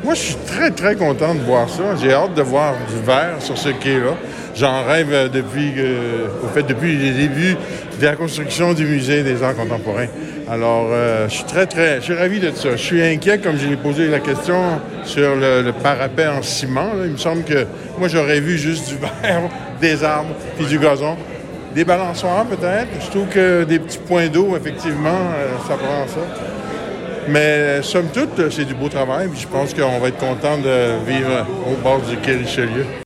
Moi, je suis très, très content de voir ça. J'ai hâte de voir du vert sur ce quai-là. J'en rêve depuis les débuts de la construction du musée des arts contemporains. Alors, je suis ravi de ça. Je suis inquiet, comme j'ai posé la question, sur le parapet en ciment. Là. Il me semble que moi, j'aurais vu juste du vert, des arbres, puis du gazon. Des balançoires, peut-être. Je trouve que des petits points d'eau, effectivement, ça prend ça. Mais, somme toute, c'est du beau travail. Puis je pense qu'on va être content de vivre au bord du quai Richelieu.